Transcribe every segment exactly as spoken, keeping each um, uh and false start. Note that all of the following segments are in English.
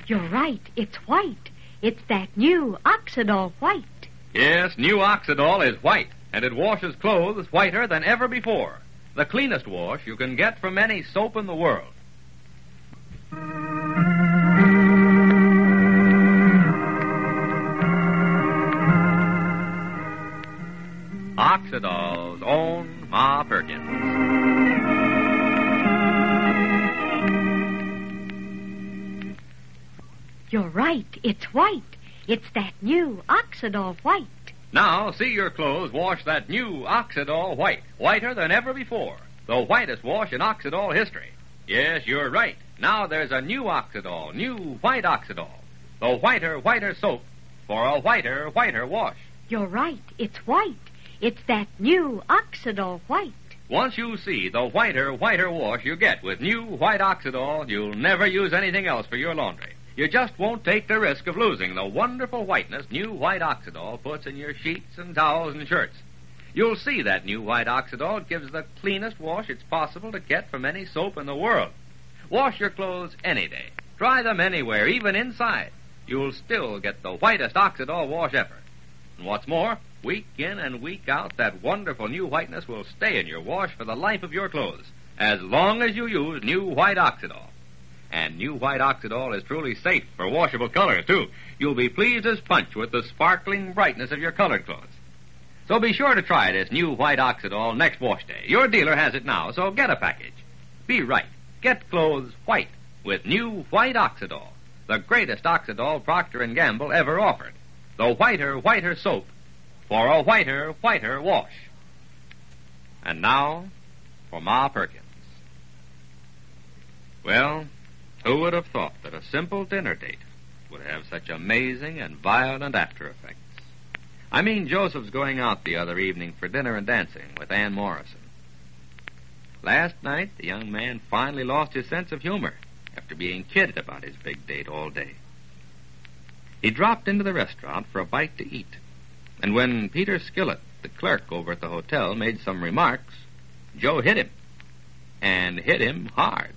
You're right. It's white. It's that new Oxidol white. Yes, new Oxidol is white, and it washes clothes whiter than ever before. The cleanest wash you can get from any soap in the world. Oxidol's own Ma Perkins. You're right. It's white. It's that new Oxidol white. Now, see your clothes wash that new Oxidol white, whiter than ever before. The whitest wash in Oxidol history. Yes, you're right. Now there's a new Oxidol, new white Oxidol. The whiter, whiter soap for a whiter, whiter wash. You're right. It's white. It's that new Oxidol white. Once you see the whiter, whiter wash you get with new white Oxidol, you'll never use anything else for your laundry. You just won't take the risk of losing the wonderful whiteness new white Oxidol puts in your sheets and towels and shirts. You'll see that new white Oxidol gives the cleanest wash it's possible to get from any soap in the world. Wash your clothes any day. Dry them anywhere, even inside. You'll still get the whitest Oxidol wash ever. And what's more, week in and week out, that wonderful new whiteness will stay in your wash for the life of your clothes, as long as you use new white Oxidol. And new white Oxidol is truly safe for washable colors, too. You'll be pleased as punch with the sparkling brightness of your colored clothes. So be sure to try this new white Oxidol next wash day. Your dealer has it now, so get a package. Be right. Get clothes white with new white Oxidol, the greatest Oxidol Procter and Gamble ever offered. The whiter, whiter soap for a whiter, whiter wash. And now, for Ma Perkins. Well, who would have thought that a simple dinner date would have such amazing and violent after effects? I mean, Joseph's going out the other evening for dinner and dancing with Ann Morrison. Last night, the young man finally lost his sense of humor after being kidded about his big date all day. He dropped into the restaurant for a bite to eat, and when Peter Skillett, the clerk over at the hotel, made some remarks, Joe hit him, and hit him hard.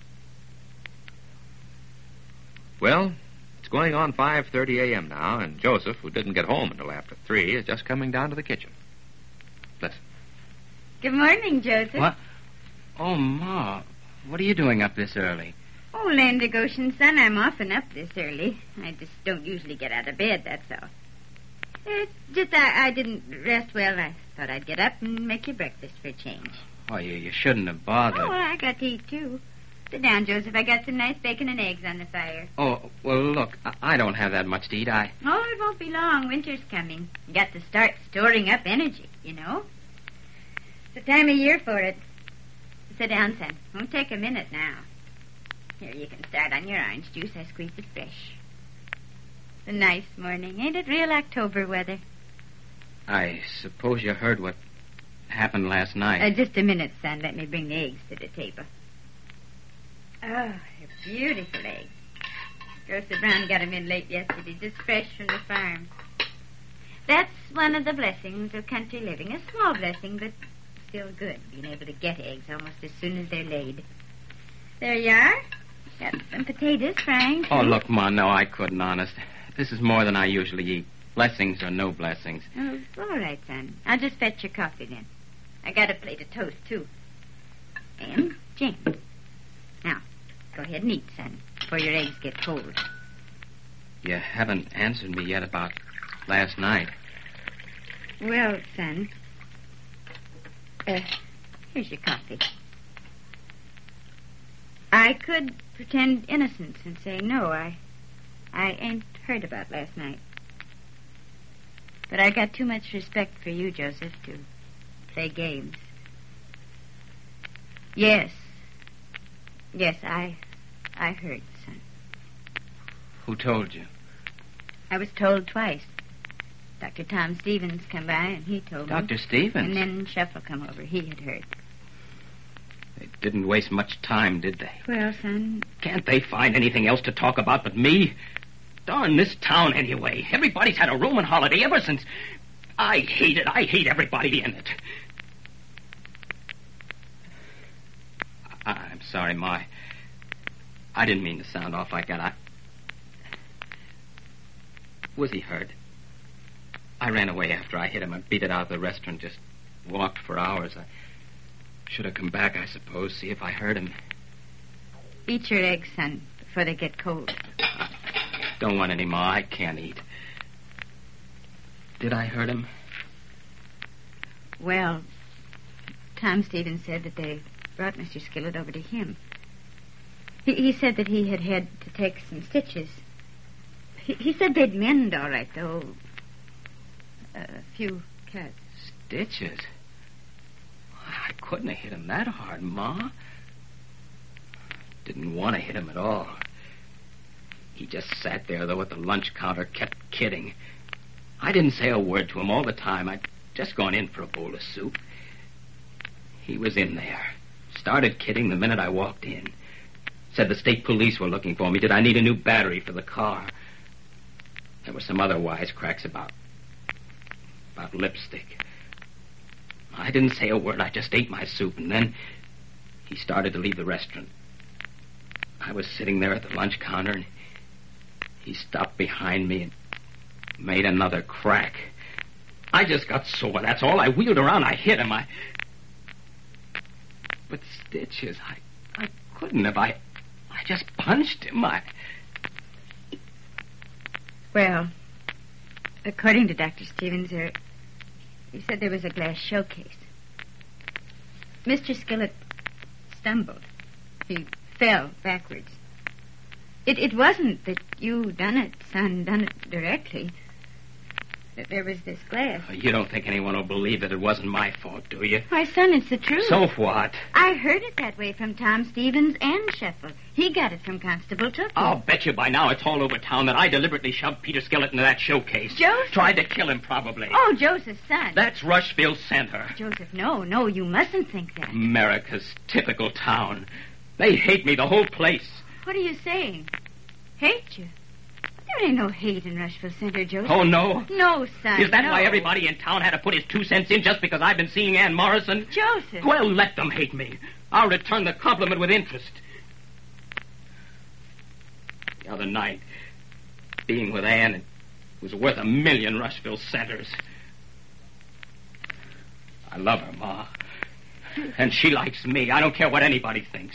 Well, it's going on five thirty a.m. now, and Joseph, who didn't get home until after three, is just coming down to the kitchen. Listen. Good morning, Joseph. What? Oh, Ma, what are you doing up this early? Oh, land of Goshen, son, I'm often up this early. I just don't usually get out of bed, that's all. It's just I, I didn't rest well. I thought I'd get up and make you breakfast for a change. Oh, you, you shouldn't have bothered. Oh, well, I got to eat, too. Sit down, Joseph. I got some nice bacon and eggs on the fire. Oh, well, look, I, I don't have that much to eat. I... Oh, it won't be long. Winter's coming. You got to start storing up energy, you know. It's the time of year for it. Sit down, son. Won't take a minute now. Here, you can start on your orange juice. I squeezed it fresh. It's a nice morning. Ain't it real October weather? I suppose you heard what happened last night. Uh, just a minute, son. Let me bring the eggs to the table. Oh, they're beautiful eggs. Grocer Brown got them in late yesterday, just fresh from the farm. That's one of the blessings of country living. A small blessing, but still good, being able to get eggs almost as soon as they're laid. There you are. Got some potatoes frying, too. Oh, look, Ma, no, I couldn't, honest. This is more than I usually eat. Blessings or no blessings. Oh, all right, son. I'll just fetch your coffee, then. I got a plate of toast, too. And jam. Now, go ahead and eat, son, before your eggs get cold. You haven't answered me yet about last night. Well, son, uh, here's your coffee. I could pretend innocence and say, no, I, I ain't heard about last night. But I got too much respect for you, Joseph, to play games. Yes. Yes, I, I heard, son. Who told you? I was told twice. Doctor Tom Stevens come by, and he told me. Doctor Stevens? And then Shuffle come over. He had heard. They didn't waste much time, did they? Well, son... Can't they find anything else to talk about but me? Darn this town, anyway. Everybody's had a rooming holiday ever since... I hate it. I hate everybody in it. I- I'm sorry, Ma. I didn't mean to sound off like that. I... Was he hurt? I ran away after I hit him. I beat it out of the restaurant, just walked for hours. I should have come back, I suppose, see if I hurt him. Eat your eggs, son, before they get cold. I don't want any more. I can't eat. Did I hurt him? Well, Tom Stevens said that they brought Mister Skillett over to him. He, he said that he had had to take some stitches. He, he said they'd mend all right, though. A few cuts. Stitches? I couldn't have hit him that hard, Ma. Didn't want to hit him at all. He just sat there, though, at the lunch counter, kept kidding. I didn't say a word to him all the time. I'd just gone in for a bowl of soup. He was in there. Started kidding the minute I walked in. Said the state police were looking for me. Did I need a new battery for the car? There were some other wisecracks about... about lipstick. I didn't say a word. I just ate my soup, and then he started to leave the restaurant. I was sitting there at the lunch counter, and he stopped behind me and made another crack. I just got sore, that's all. I wheeled around, I hit him, I... But stitches, I... I couldn't have, I... I just punched him, I... Well, according to Doctor Stevens, there... he said there was a glass showcase. Mister Skillett stumbled. He fell backwards. It, it wasn't that you done it, son, done it directly. That there was this glass. You don't think anyone will believe that it wasn't my fault, do you? Why, son, it's the truth. So what? I heard it that way from Tom Stevens and Sheffield. He got it from Constable Tookie. I'll bet you by now it's all over town that I deliberately shoved Peter Skillett into that showcase. Joseph? Tried to kill him, probably. Oh, Joseph's son. That's Rushville Center. Joseph, no, no, you mustn't think that. America's typical town. They hate me, the whole place. What are you saying? Hate you? There ain't no hate in Rushville Center, Joseph. Oh, no? No, son, Is that no. why everybody in town had to put his two cents in just because I've been seeing Ann Morrison? Joseph. Well, let them hate me. I'll return the compliment with interest. The other night, being with Ann, it was worth a million Rushville Centers. I love her, Ma. And she likes me. I don't care what anybody thinks.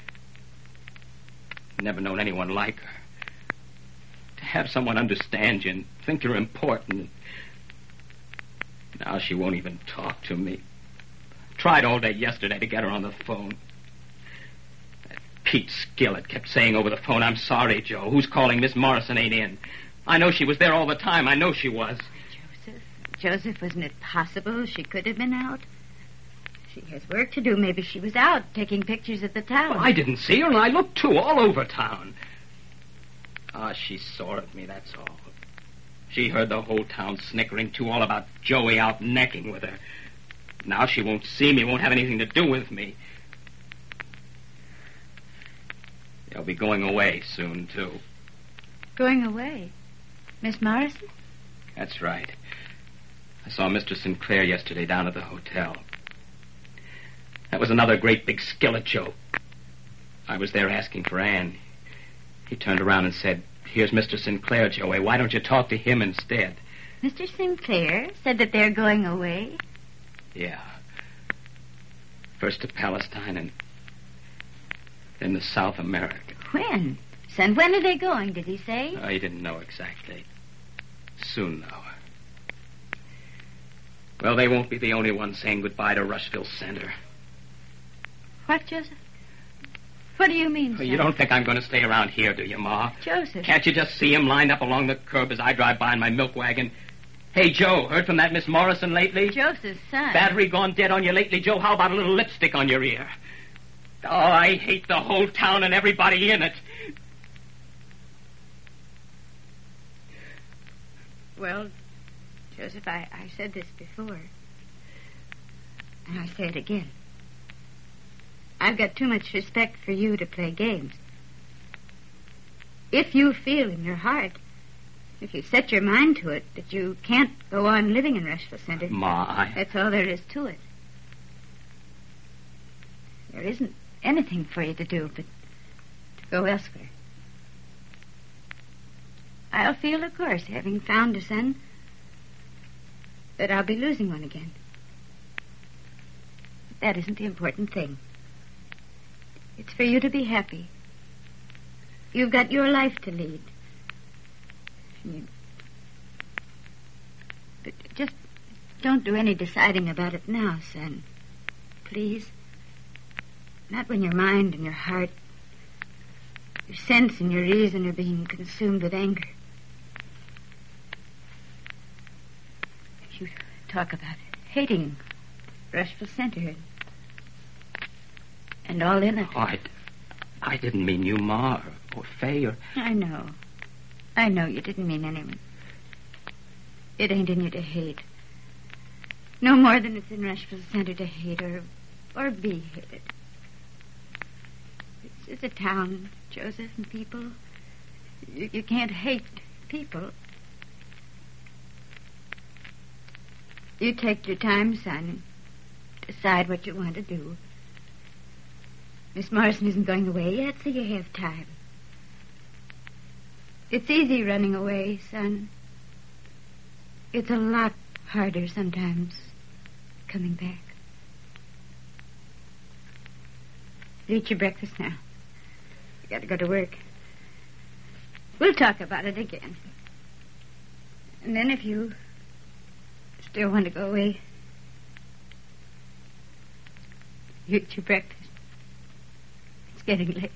Never known anyone like her. To have someone understand you and think you're important. Now she won't even talk to me. Tried all day yesterday to get her on the phone. That Pete Skillett kept saying over the phone, "I'm sorry, Joe. Who's calling? Miss Morrison ain't in." I know she was there all the time. I know she was. Joseph, Joseph, wasn't it possible she could have been out? She has work to do. Maybe she was out taking pictures of the town. Well, I didn't see her, and I looked, too, all over town. Ah, she's sore at me, that's all. She heard the whole town snickering, too, all about Joey out necking with her. Now she won't see me, won't have anything to do with me. They'll be going away soon, too. Going away? Miss Morrison? That's right. I saw Mister Sinclair yesterday down at the hotel. That was another great big Skillett joke. I was there asking for Ann. He turned around and said, "Here's Mister Sinclair, Joey. Why don't you talk to him instead?" Mister Sinclair said that they're going away? Yeah. First to Palestine and then to South America. When? Son, when are they going, did he say? I didn't know exactly. Soon, though. Well, they won't be the only ones saying goodbye to Rushville Center. What, Joseph? What do you mean, Well, son? you don't think I'm going to stay around here, do you, Ma? Joseph. Can't you just see him lined up along the curb as I drive by in my milk wagon? Hey, Joe, heard from that Miss Morrison lately? Joseph's son. Battery gone dead on you lately, Joe? How about a little lipstick on your ear? Oh, I hate the whole town and everybody in it. Well, Joseph, I, I said this before. And I say it again. I've got too much respect for you to play games. If you feel in your heart, if you set your mind to it, that you can't go on living in Rushville Center... Ma, I... That's all there is to it. There isn't anything for you to do but to go elsewhere. I'll feel, of course, having found a son, that I'll be losing one again. But that isn't the important thing. It's for you to be happy. You've got your life to lead. You... But just don't do any deciding about it now, son. Please. Not when your mind and your heart, your sense and your reason are being consumed with anger. You talk about hating Rushville Center and all in it. Oh, I, I didn't mean you, Ma, or, or Fay, or... I know. I know you didn't mean anyone. It ain't in you to hate. No more than it's in Rushville Center to hate or, or be hated. It's, it's a town, Joseph, and people. You, you can't hate people. You take your time, son, and decide what you want to do. Miss Morrison isn't going away yet, so you have time. It's easy running away, son. It's a lot harder sometimes coming back. You eat your breakfast now. You got to go to work. We'll talk about it again. And then if you still want to go away, you eat your breakfast. It's getting late.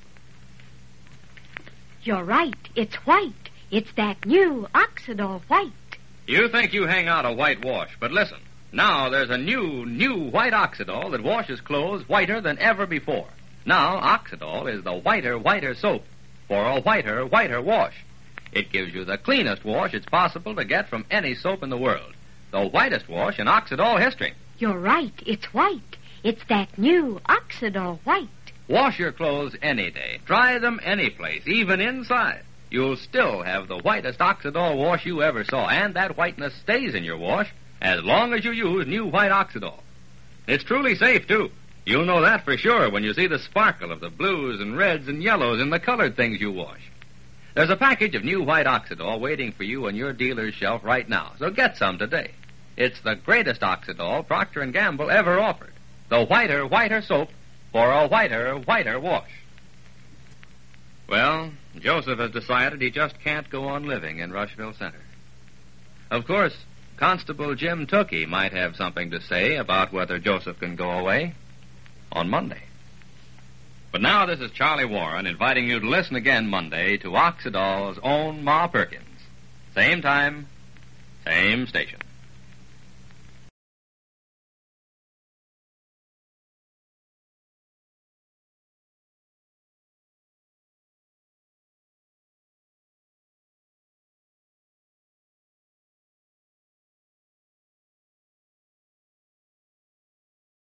You're right. It's white. It's that new Oxidol white. You think you hang out a white wash, but listen. Now there's a new, new white Oxidol that washes clothes whiter than ever before. Now Oxidol is the whiter, whiter soap for a whiter, whiter wash. It gives you the cleanest wash it's possible to get from any soap in the world. The whitest wash in Oxidol history. You're right. It's white. It's that new Oxidol white. Wash your clothes any day. Dry them any place, even inside. You'll still have the whitest Oxidol wash you ever saw, and that whiteness stays in your wash as long as you use new white Oxidol. It's truly safe, too. You'll know that for sure when you see the sparkle of the blues and reds and yellows in the colored things you wash. There's a package of new white Oxidol waiting for you on your dealer's shelf right now, so get some today. It's the greatest Oxidol Procter and Gamble ever offered. The whiter, whiter soap for a whiter, whiter wash. Well, Joseph has decided he just can't go on living in Rushville Center. Of course, Constable Jim Tookie might have something to say about whether Joseph can go away on Monday. But now this is Charlie Warren inviting you to listen again Monday to Oxidol's own Ma Perkins. Same time, same station.